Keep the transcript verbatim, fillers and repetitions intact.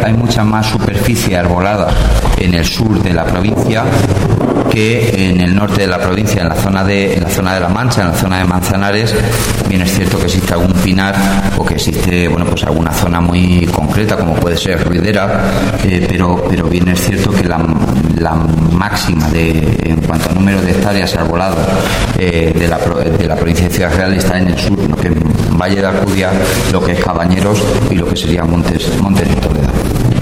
hay mucha más superficie arbolada en el sur de la provincia que en el norte de la provincia, en la zona de en la zona de La Mancha, en la zona de Manzanares. Bien es cierto que existe algún pinar o que existe, bueno, pues alguna zona muy concreta como puede ser Ruidera, eh, pero pero bien es cierto que la, la máxima de en cuanto a número de hectáreas arboladas eh, de la de la provincia de Ciudad Real está en el sur, lo que es Valle de Alcudia, lo que es Cabañeros y lo que sería Montes Montes de Toledo.